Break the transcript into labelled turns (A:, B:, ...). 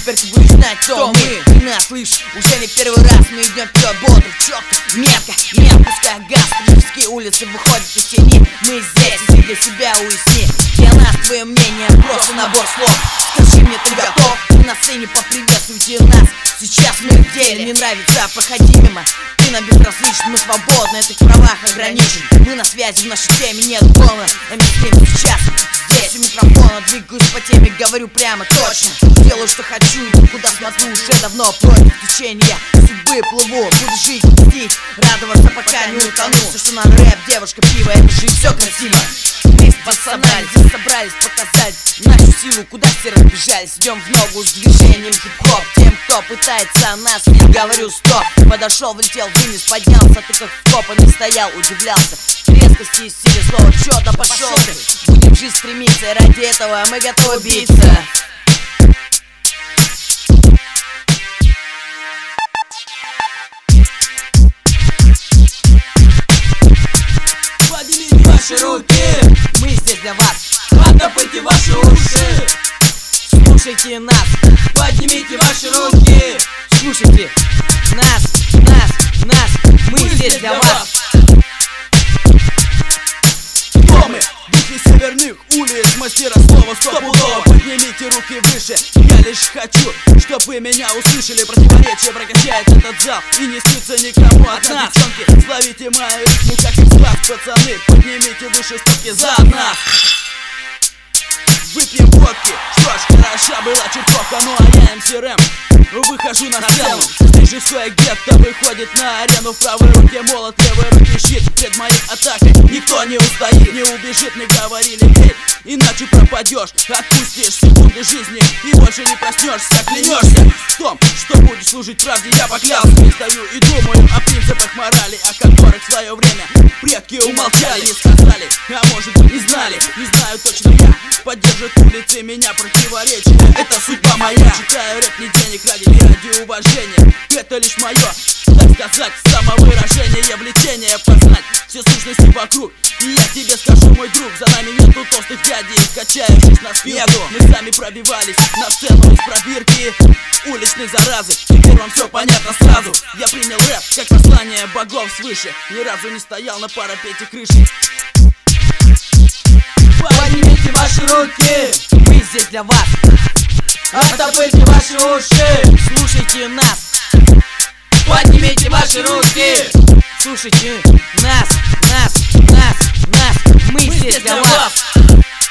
A: теперь ты будешь знать, кто мы. Ты нас слышишь, уже не первый раз. Мы идем вперед, бодро, четко, метко, не отпуская газ. Политические улицы выходят из тени. Мы здесь, и ты для себя уясни. Для нас твое мнение просто набор слов. Скажи мне, ты готов? Ты на сцене, поприветствуйте нас. Сейчас мы в деле, не нравится, проходи мимо. Ты нам безразличен, мы свободны, это в правах ограничен. Мы на связи, в нашей теме нет голода. Эминем сейчас здесь у микрофона. Двигаюсь по теме, говорю прямо точно. Делаю, что хочу, иду куда смотрю. Уже давно против течения судьбы плыву. Буду жить, здесь, радоваться, пока не утону. Все, что надо, рэп, девушка, пиво, это же все красиво. Вместе собрались, здесь собрались показать нашу силу, куда все разбежались. Идем в ногу с движением хип-хоп. Тем, кто пытается нас, я говорю стоп. Подошел, влетел, вынес, поднялся. Ты как вкопанный стоял, удивлялся резкости и силе слова. Чё, да пошел ты. Будем в жизнь стремиться, и ради этого мы готовы биться.
B: Поднимите ваши руки,
A: мы здесь для вас.
B: оттопырьте ваши уши.
A: Слушайте нас,
B: Поднимите ваши руки,
A: слушайте нас, мы здесь для вас.
B: Кто мы? Духи северных улиц, мастера слова стопудово. Поднимите руки выше, я лишь хочу, чтоб вы меня услышали. Противоречие прокачает этот зал и не снится никому от нас. Девчонки, словите мои ритмы, как их склад, пацаны. Поднимите выше стопки за нас. Выпьем водки, что ж, хороша была чертовка. Ну а я МС Рэм, выхожу на сцену. Режиссуя гетто выходит на арену. В правой руке молот, в левой руке щит. Перед моей атакой никто не устоит, не убежит, не говорили эй, иначе пропадешь. Отпустишь секунды жизни и больше не проснешься. Клянешься в том, что будешь служить правде, я поклялся. Не стою и думаю о принципах морали, о которых в свое время предки умолчали. Не сказали, а может быть не знали. Не знаю точно я, поддержат улицы меня противоречия. Это судьба моя. Читаю рэп не денег ради, не ради уважения. Это лишь мое, так сказать, самовыражение. Влечение познать все сущности вокруг. И я тебе скажу, мой друг, за нами нету толстых дядей, качающих на спину. Мы сами пробивались на сцену из пробирки уличной заразы. Теперь вам все понятно сразу. Я принял рэп как послание богов свыше. Ни разу не стоял на парапете крыши. Поднимите ваши руки,
A: мы здесь для вас.
B: оттопырьте ваши уши.
A: Слушайте нас,
B: Поднимите ваши руки,
A: слушайте нас, мы здесь для вас.